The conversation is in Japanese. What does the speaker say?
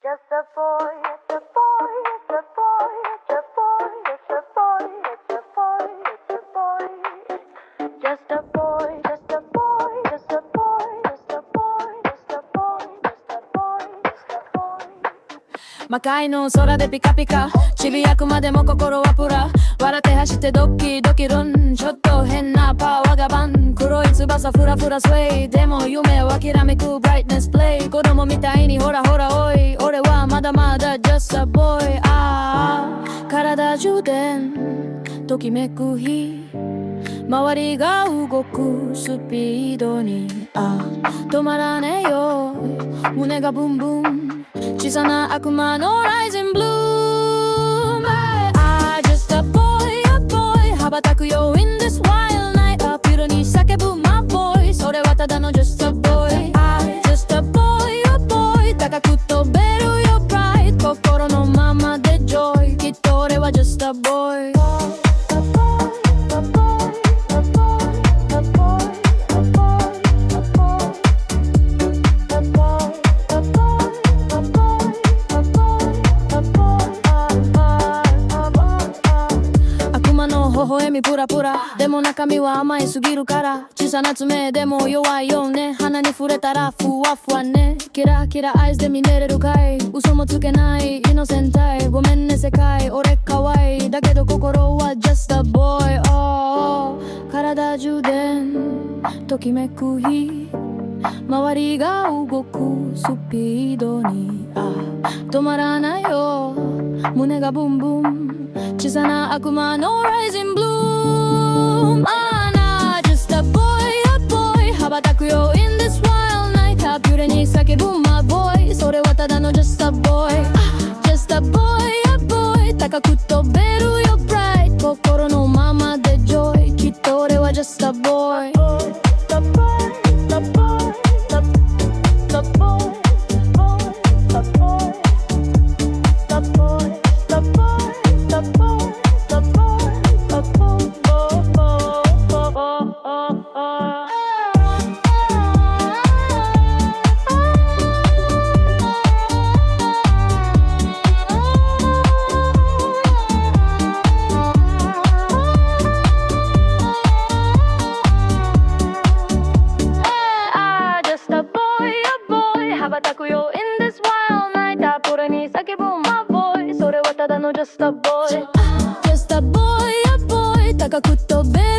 Just a boy, it's a boy, it's a boy, it's a boy, it's a boy, it's a boy, it's a boy. Just a boy, just a boy, just a boy, just a boy, just a boy, just a boy, just a boy. 魔界の空でピカピカちびやくまでも心はプラ笑って走ってドキドキルンちょっと変なパワーがバン黒い翼フラフラスウェイでも夢を諦めくブライトネスプレイ子供みたいにほらほらおい俺はまだまだ just a boy ああ体充電ときめく日周りが動くスピードに止まらねえよ胸がブンブン小さな悪魔の Rising Bloom just a boy, a boy 羽ばたくよ in this wild night アピールに叫ぶ my boy それはただの just a boy just a boy, a boy 高く飛べるよ bright 心のままで joy きっと俺は just a boy微笑みプラプラでも中身は甘いすぎるから小さな爪でも弱いよね鼻に触れたらふわふわねキラキラアイスで見れるかい嘘もつけないイノセンタイごめんね世界俺かわいいだけど心は just a boy、体充電ときめく日周りが動くスピードに止まらないよ胸がブンブン小さな悪魔の Rising Bloomな just a boy, a boy 羽ばたくよ in this wild night ハピュレに叫ぶ my boy それはただの just a boy just a boy, a boy 高く飛べるよ bright 心のままで joy きっと俺は just a boy the boy, the boy, the boy, the boy, the boy, the boy, the boy, the boy, the boy, just a boy, a boy 羽ばたくよ in this wild night アポレに叫ぶ my boy それはただの just a boy just a boy, a boy 高く飛べ